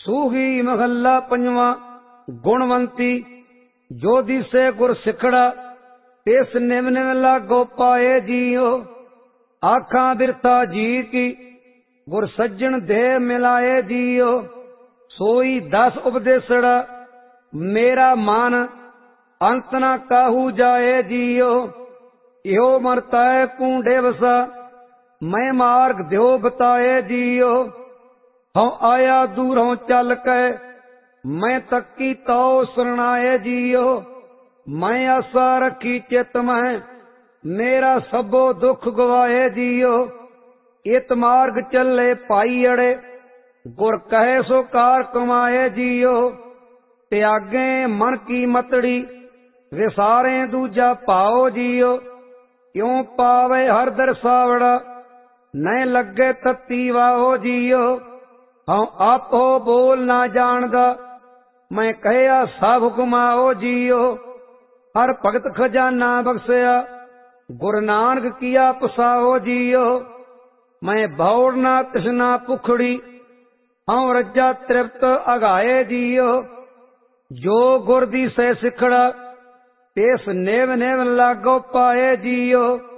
सूही महला पंजवा। गुणवंती जो दिसे गुर सिखड़ा, तिस निम निम लागो पाए जियो। आखा बिरथा जी की, गुर सज्जन देह मिलाए जियो। सोई 10 उपदेसड़ा, मेरा मन अंत न काहू जाए जियो। इहो मरताए कूंडे वसा, मैं मार्ग द्यो बताए जियो। हूँ आया दूरों चल के, मैं तकी तो सुनाए जियो। मैं आशा रखी चित में, मेरा सबो दुख गवाए जियो। इत मार्ग चले पाई अड़े, गुर कहे सो कार कमाए जियो। त्यागे मन की मतड़ी, विसारे दूजा पाओ जियो। क्यों पावे हर दरसावड़ा, न लगे तत्ती वाहो जियो। हाँ आपो बोल ना जानदा, मैं कहया सब हुक्माओ जियो। हर भगत खजाना बख्शया, गुरु नानक किया पसाओ जियो। मैं भौड़ ना तृष्णा पुखड़ी, हूँ रज्जा तृप्त अगाए जियो। जो गुर दी से सिखड़ा, तेस नेव नेव लागो पाए जियो।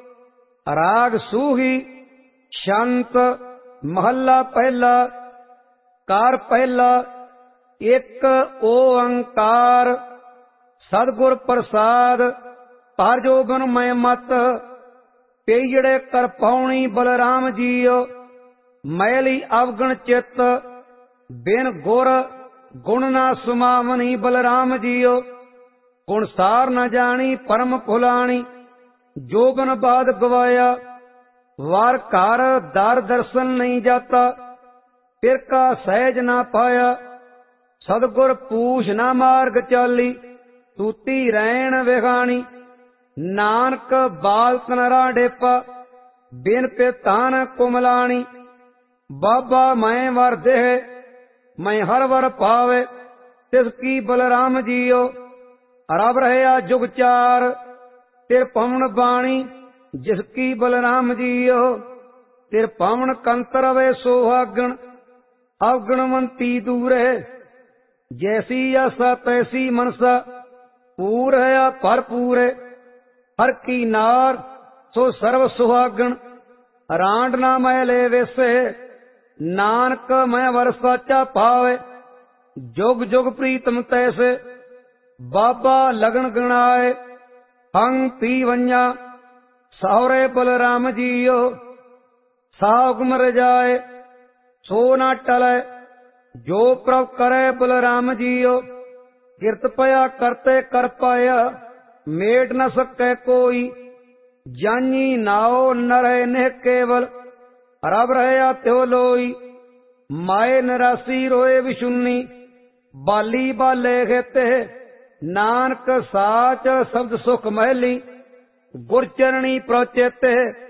राग सूही शांत महला पहला। कार पहला एक ओंकार। सदगुर प्रसाद पर जो बन मैं मत, पेजड़े कर पौनी बलराम जियो। मैली अवगण चित, बिन गुर गुण ना सुमावनी बलराम जियो। गुण सार न जानी परम फुलानी, जो बन बाद गवाया। वार कार दार दर्शन नहीं जाता, फिर का सहज ना पाया। सदगुर पूछ ना मार्ग चाली, तूती रैन विखानी। नानक बाल तनरा डेपा, बिन पे तान कुमलानी। बाबा मैं वर देह, मैं हर वर पावे, तिसकी बलराम जियो। रब रहया जुग चार, तिर पवन बाणी, जिसकी बलराम जियो। तिर पवन कंतर वे सोहागण, अवगणवंती दूरे। जैसी आशा तैसी मनसा, पूर है भरपूर। हर की नार सो सर्व सुहागण, रांड ना मैले वेसे। नानक मैं वर साचा पावे, जुग जुग प्रीतम तैसे। बाबा लगन गणाए, हंग पी वन्या, सावरे बलराम जियो। साहुकम रजाए, सो ना टले, जो प्रभ करे बलराम जियो। किरत पया करते कर पाया, मेट न सके कोई। जानी नाओ नरह नेह केवल, रब रहया त्यो लोई। माए निरासी रोए विशुन्नी, बाली बाले खेते। नानक साच शब्द सुख महली, गुरचरणी प्रोचेते।